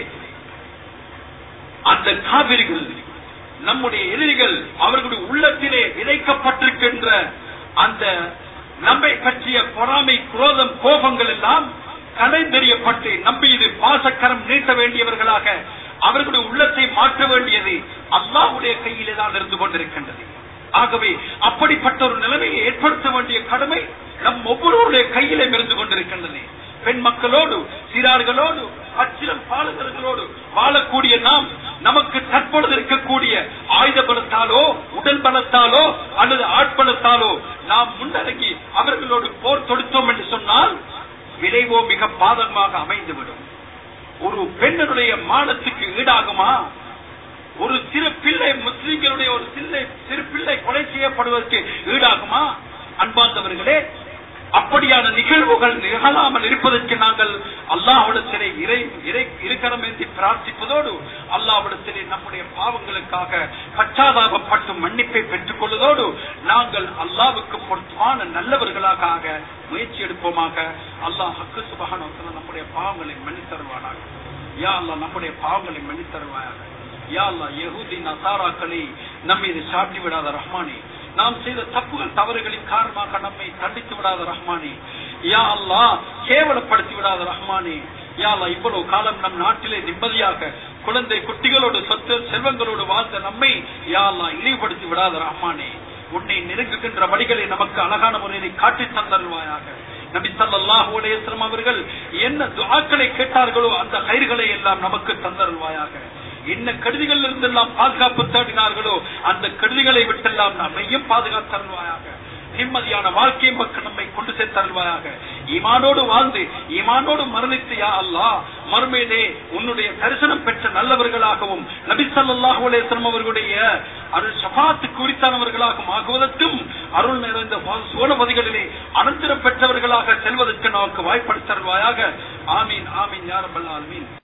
அந்த காவிரிகள், நம்முடைய எதிரிகள், அவர்களுடைய உள்ளத்திலே விதைக்கப்பட்டிருக்கின்ற அந்த நம்மை பற்றிய பொறாமை, குரோதம், கோபங்கள் எல்லாம் கலைந்தெறியப்பட்டு நம்மீது பாசக்கரம் நீட்ட வேண்டியவர்களாக அவர்களுடைய உள்ளத்தை மாற்ற வேண்டியது அல்லாஹ்வுடைய கையிலே தான் இருந்து கொண்டிருக்கின்றது. ஆகவே அப்படிப்பட்ட ஒரு நிலைமையை ஏற்படுத்த வேண்டிய கடமை நம் ஒவ்வொருவருடைய கையிலே இருந்து கொண்டிருக்கின்றது. பெண் மக்களோடு, சிறார்களோடு, பச்சிலம் பாலகர்களோடு வாழக்கூடிய நாம், நமக்கு தற்பொழுது இருக்கக்கூடிய ஆயுத பலத்தாலோ, உடல் பலத்தாலோ அல்லது ஆட்பலத்தாலோ நாம் முன்னடங்கி அவர்களோடு போர் தொடுத்தோம் என்று சொன்னால் விளைவோ மிக பாதகமாக அமைந்துவிடும். ஒரு பெண்ணுடைய மானத்துக்கு ஈடாகுமா? ஒரு சிறு பிள்ளை, முஸ்லிம்களுடைய ஒரு சிறு பிள்ளை கொலை செய்யப்படுவதற்கு ஈடாகுமா? அன்பார்ந்தவர்களே, அப்படியான நிகழ்வுகள் நிகழாமல் இருப்பதற்கு நாங்கள் அல்லாஹ்விடத்திலே இருக்கரம் ஏந்தி பிரார்த்திப்பதோடு, அல்லாஹ்விடத்திலே நம்முடைய பாவங்களுக்காக பச்சாதாபப்பட்டு மன்னிப்பை பெற்றுக் கொள்வதோடு நாங்கள் அல்லாஹ்வுக்கு பொருத்தமான நல்லவர்களாக ஆக முயற்சி எடுப்போமாக. அல்லாஹ் சுப்ஹானஹு வ தஆலா நம்முடைய பாவங்களை மன்னித் தருவானாக. யா அல்லாஹ், நம்முடைய பாவங்களை மன்னித் தருவாயாக. யா அல்லாஹ், யஹூதி நசாராக்களை நம்மீது சாட்டி விடாத ரஹ்மானே, நாம் செய்த தப்புகள் தவறுகளின் காரணமாக நம்மை தண்டித்து விடாத ரஹ்மானே, யா அல்லாஹ் கேவலப்படுத்தி விடாத ரஹ்மானே, யா அல்லாஹ் இவ்வளவு காலம் நம் நாட்டிலே நிம்மதியாக குழந்தை குட்டிகளோடு சொத்து செல்வங்களோடு வாழ்ந்த நம்மை யா அல்லாஹ் இழிவுபடுத்தி விடாத ரஹ்மானே, உன்னை நெருங்குகின்ற வழிகளை நமக்கு அழகான முறையை காட்டி தந்தருவாயாக. நபி ஸல்லல்லாஹு அலைஹி வஸல்லம் அவர்கள் என்ன துஆக்களை கேட்டார்களோ அந்த கைர்களை எல்லாம் நமக்கு தந்தருவாயாக. என்ன கெடுதிகள் இருந்தெல்லாம் பாதுகாப்பு தேடினார்களோ அந்த கெடுதிகளை விட்டெல்லாம் நம்மையும் பாதுகாத்தருவாயாக. நிம்மதியான வாழ்க்கையை மக்கள் நம்மை கொண்டு சேர்த்தருள்வாயாக. ஈமானோடு வாழ்ந்து ஈமானோடு மரணித்து யா அல்லாஹ் மறுமையிலே உன்னுடைய தரிசனம் பெற்ற நல்லவர்களாகவும் நபி ஸல்லல்லாஹு அலைஹி வஸல்லம் அவர்களுடைய அருள் ஷஃபாத்துக்கு உரித்தானவர்களாகவும் ஆகுவதற்கும் அருள் நிறைந்த சோழபதிகளிலே அனந்தரம் பெற்றவர்களாக செல்வதற்கு நமக்கு வாய்ப்படுத்தருள்வாயாக. ஆமீன் ஆமீன் யா ரப்பல் ஆலமீன்.